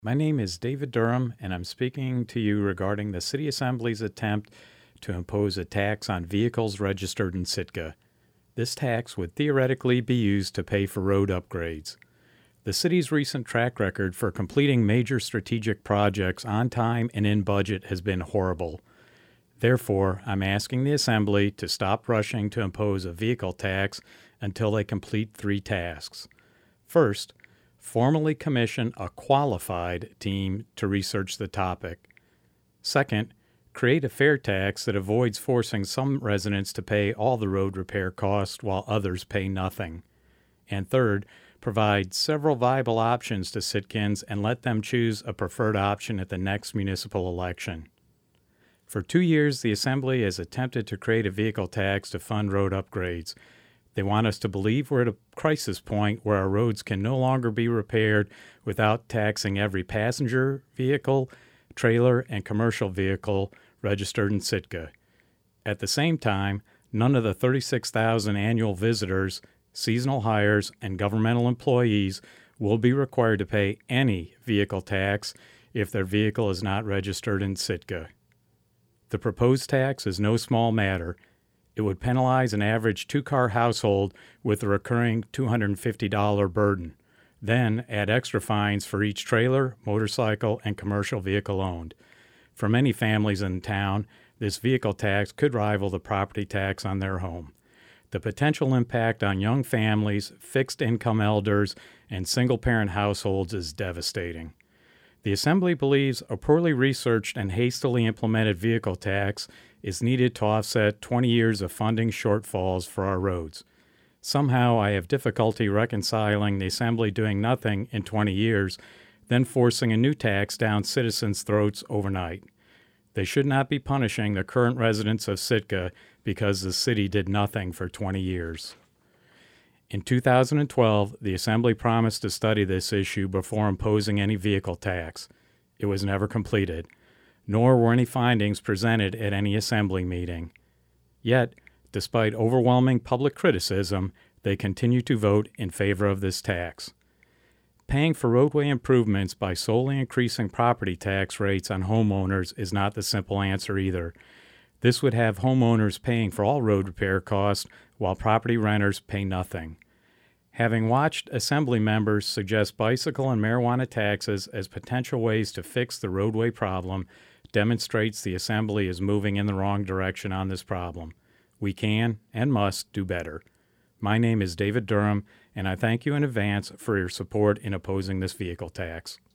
My name is David Durham, and I'm speaking to you regarding the City Assembly's attempt to impose a tax on vehicles registered in Sitka. This tax would theoretically be used to pay for road upgrades. The city's recent track record for completing major strategic projects on time and in budget has been horrible. Therefore, I'm asking the Assembly to stop rushing to impose a vehicle tax until they complete three tasks. First, formally commission a qualified team to research the topic. Second, create a fair tax that avoids forcing some residents to pay all the road repair costs while others pay nothing. And third, provide several viable options to Sitkans and let them choose a preferred option at the next municipal election. For 2 years, the Assembly has attempted to create a vehicle tax to fund road upgrades. They want us to believe we're at a crisis point where our roads can no longer be repaired without taxing every passenger vehicle, trailer, and commercial vehicle registered in Sitka. At the same time, none of the 36,000 annual visitors, seasonal hires, and governmental employees will be required to pay any vehicle tax if their vehicle is not registered in Sitka. The proposed tax is no small matter. It would penalize an average two-car household with a recurring $250 burden, then add extra fines for each trailer, motorcycle, and commercial vehicle owned. For many families in town, this vehicle tax could rival the property tax on their home. The potential impact on young families, fixed-income elders, and single-parent households is devastating. The Assembly believes a poorly researched and hastily implemented vehicle tax is needed to offset 20 years of funding shortfalls for our roads. Somehow I have difficulty reconciling the Assembly doing nothing in 20 years, then forcing a new tax down citizens' throats overnight. They should not be punishing the current residents of Sitka because the city did nothing for 20 years. In 2012, the Assembly promised to study this issue before imposing any vehicle tax. It was never completed, nor were any findings presented at any Assembly meeting. Yet, despite overwhelming public criticism, they continue to vote in favor of this tax. Paying for roadway improvements by solely increasing property tax rates on homeowners is not the simple answer either. This would have homeowners paying for all road repair costs while property renters pay nothing. Having watched Assembly members suggest bicycle and marijuana taxes as potential ways to fix the roadway problem demonstrates the Assembly is moving in the wrong direction on this problem. We can and must do better. My name is David Durham, and I thank you in advance for your support in opposing this vehicle tax.